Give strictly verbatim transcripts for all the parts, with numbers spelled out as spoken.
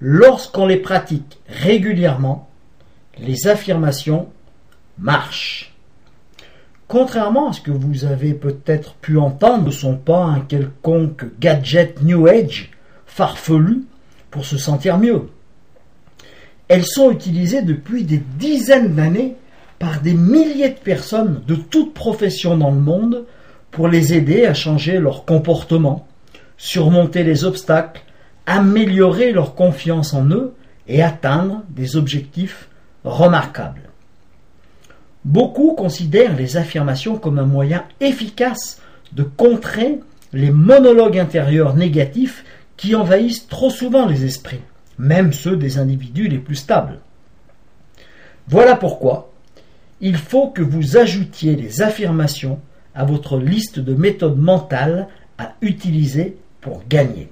lorsqu'on les pratique régulièrement, les affirmations marchent. Contrairement à ce que vous avez peut-être pu entendre, ce ne sont pas un quelconque gadget New Age farfelu pour se sentir mieux. Elles sont utilisées depuis des dizaines d'années par des milliers de personnes de toutes professions dans le monde pour les aider à changer leur comportement, surmonter les obstacles, améliorer leur confiance en eux et atteindre des objectifs remarquables. Beaucoup considèrent les affirmations comme un moyen efficace de contrer les monologues intérieurs négatifs qui envahissent trop souvent les esprits, même ceux des individus les plus stables. Voilà pourquoi il faut que vous ajoutiez les affirmations à votre liste de méthodes mentales à utiliser pour gagner.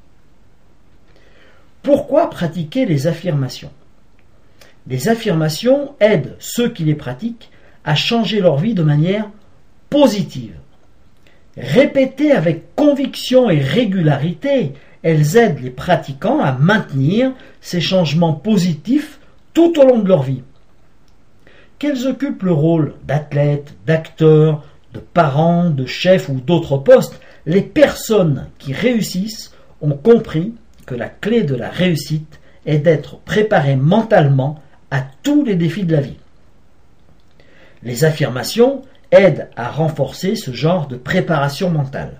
Pourquoi pratiquer les affirmations ? Les affirmations aident ceux qui les pratiquent à changer leur vie de manière positive. Répétées avec conviction et régularité, elles aident les pratiquants à maintenir ces changements positifs tout au long de leur vie. Qu'elles occupent le rôle d'athlètes, d'acteurs, de parents, de chefs ou d'autres postes, les personnes qui réussissent ont compris que la clé de la réussite est d'être préparé mentalement à tous les défis de la vie. Les affirmations aident à renforcer ce genre de préparation mentale.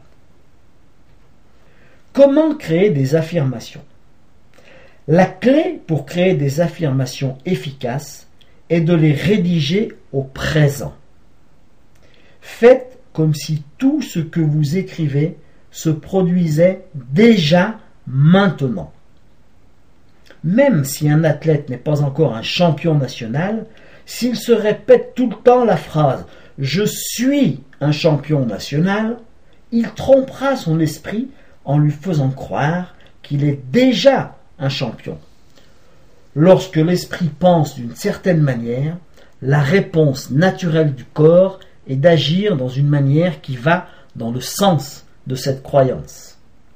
Comment créer des affirmations ? La clé pour créer des affirmations efficaces est de les rédiger au présent. Faites comme si tout ce que vous écrivez se produisait déjà maintenant. Même si un athlète n'est pas encore un champion national, s'il se répète tout le temps la phrase « Je suis un champion national », il trompera son esprit en lui faisant croire qu'il est déjà un champion. Lorsque l'esprit pense d'une certaine manière, la réponse naturelle du corps est d'agir dans une manière qui va dans le sens de cette croyance.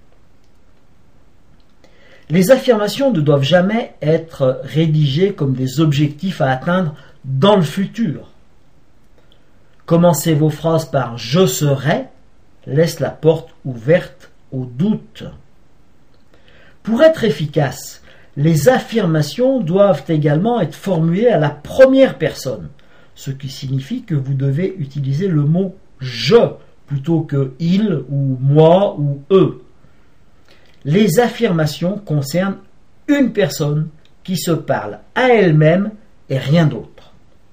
Les affirmations ne doivent jamais être rédigées comme des objectifs à atteindre dans le futur. Commencez vos phrases par « je serai » laisse la porte ouverte au doute. Pour être efficaces, les affirmations doivent également être formulées à la première personne, ce qui signifie que vous devez utiliser le mot « je » plutôt que « il » ou « moi » ou « eux ». Les affirmations concernent une personne qui se parle à elle-même et rien d'autre.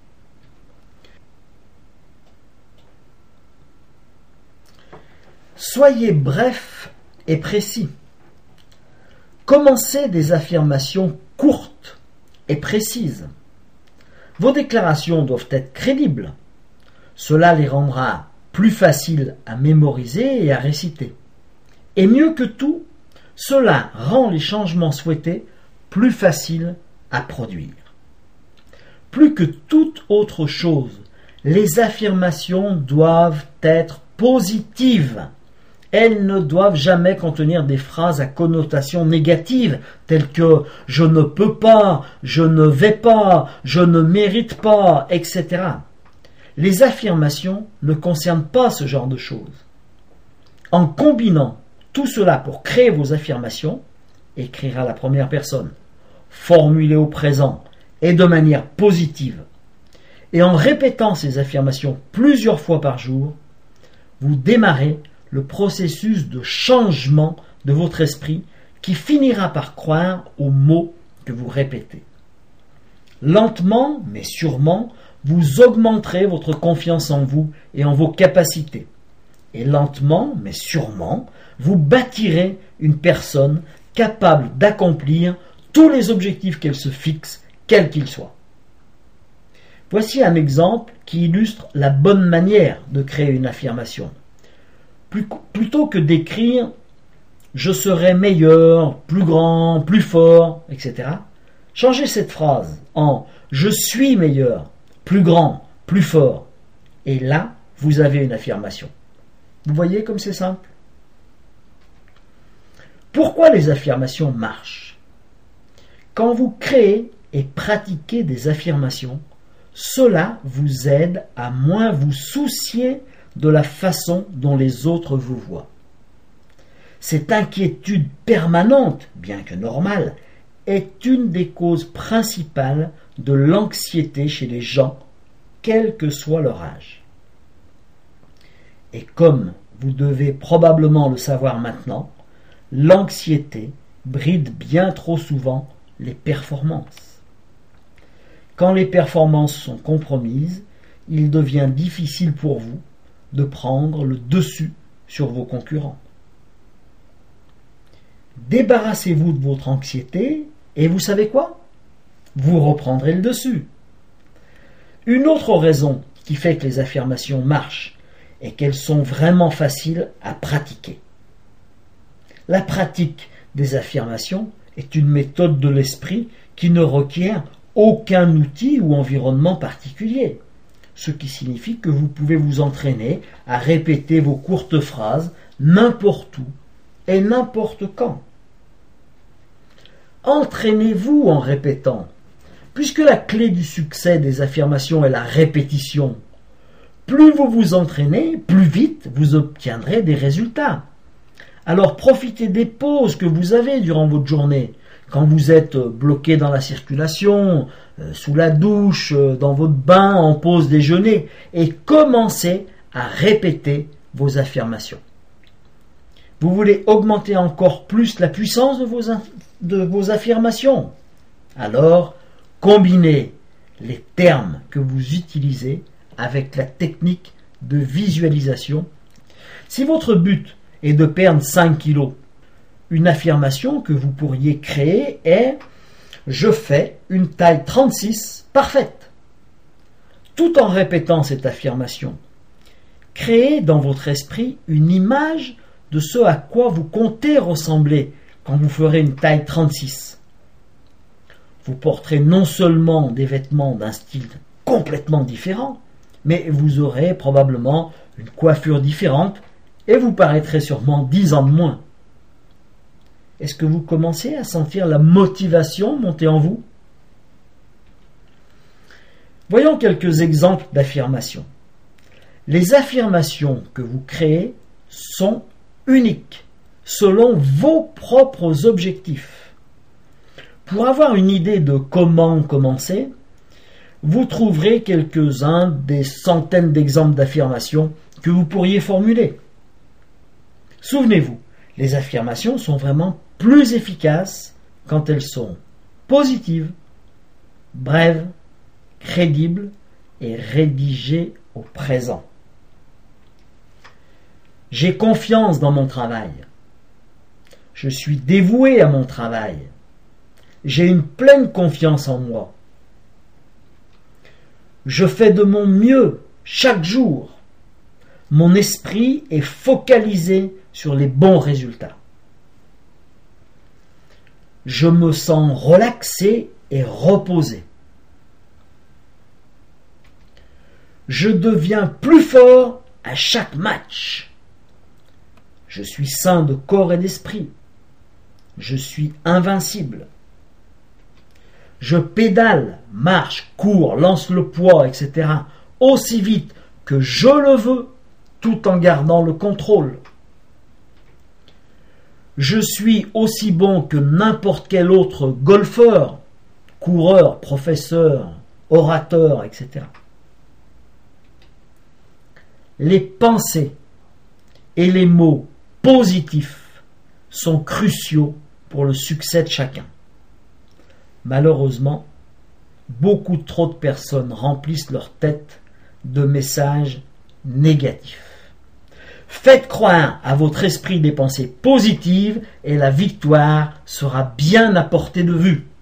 Soyez bref et précis. Commencez des affirmations courtes et précises. Vos déclarations doivent être crédibles. Cela les rendra plus faciles à mémoriser et à réciter. Et mieux que tout, cela rend les changements souhaités plus faciles à produire. Plus que toute autre chose, les affirmations doivent être positives. Elles ne doivent jamais contenir des phrases à connotation négative, telles que « je ne peux pas »,« je ne vais pas »,« je ne mérite pas », et cetera. Les affirmations ne concernent pas ce genre de choses. En combinant tout cela pour créer vos affirmations, écrire à la première personne, formuler au présent et de manière positive, et en répétant ces affirmations plusieurs fois par jour, vous démarrez le processus de changement de votre esprit qui finira par croire aux mots que vous répétez. Lentement, mais sûrement, vous augmenterez votre confiance en vous et en vos capacités. Et lentement, mais sûrement, vous bâtirez une personne capable d'accomplir tous les objectifs qu'elle se fixe, quels qu'ils soient. Voici un exemple qui illustre la bonne manière de créer une affirmation. Plutôt que d'écrire « je serai meilleur, plus grand, plus fort », et cetera, changez cette phrase en « je suis meilleur, plus grand, plus fort ». Et là, vous avez une affirmation. Vous voyez comme c'est simple ? Pourquoi les affirmations marchent ? Quand vous créez et pratiquez des affirmations, cela vous aide à moins vous soucier de la façon dont les autres vous voient. Cette inquiétude permanente, bien que normale, est une des causes principales de l'anxiété chez les gens, quel que soit leur âge. Et comme vous devez probablement le savoir maintenant, l'anxiété bride bien trop souvent les performances. Quand les performances sont compromises, il devient difficile pour vous de prendre le dessus sur vos concurrents. Débarrassez-vous de votre anxiété et vous savez quoi ? Vous reprendrez le dessus. Une autre raison qui fait que les affirmations marchent est qu'elles sont vraiment faciles à pratiquer. La pratique des affirmations est une méthode de l'esprit qui ne requiert aucun outil ou environnement particulier, ce qui signifie que vous pouvez vous entraîner à répéter vos courtes phrases n'importe où et n'importe quand. Entraînez-vous en répétant, puisque la clé du succès des affirmations est la répétition. Plus vous vous entraînez, plus vite vous obtiendrez des résultats. Alors profitez des pauses que vous avez durant votre journée, quand vous êtes bloqué dans la circulation, euh, sous la douche, euh, dans votre bain, en pause déjeuner, et commencez à répéter vos affirmations. Vous voulez augmenter encore plus la puissance de vos, de vos affirmations? Alors, combinez les termes que vous utilisez avec la technique de visualisation. Si votre but est de perdre cinq kilos, une affirmation que vous pourriez créer est « Je fais une taille trente-six parfaite ». Tout en répétant cette affirmation, créez dans votre esprit une image de ce à quoi vous comptez ressembler quand vous ferez une taille trente-six. Vous porterez non seulement des vêtements d'un style complètement différent, mais vous aurez probablement une coiffure différente et vous paraîtrez sûrement dix ans de moins. Est-ce que vous commencez à sentir la motivation monter en vous? Voyons quelques exemples d'affirmations. Les affirmations que vous créez sont uniques, selon vos propres objectifs. Pour avoir une idée de comment commencer, vous trouverez quelques-uns des centaines d'exemples d'affirmations que vous pourriez formuler. Souvenez-vous, les affirmations sont vraiment plus efficaces quand elles sont positives, brèves, crédibles et rédigées au présent. J'ai confiance dans mon travail. Je suis dévoué à mon travail. J'ai une pleine confiance en moi. Je fais de mon mieux chaque jour. Mon esprit est focalisé sur les bons résultats. Je me sens relaxé et reposé. Je deviens plus fort à chaque match. Je suis sain de corps et d'esprit. Je suis invincible. Je pédale, marche, cours, lance le poids, et cetera aussi vite que je le veux, tout en gardant le contrôle. Je suis aussi bon que n'importe quel autre golfeur, coureur, professeur, orateur, et cetera. Les pensées et les mots positifs sont cruciaux pour le succès de chacun. Malheureusement, beaucoup trop de personnes remplissent leur tête de messages négatifs. Faites croire à votre esprit des pensées positives et la victoire sera bien à portée de vue.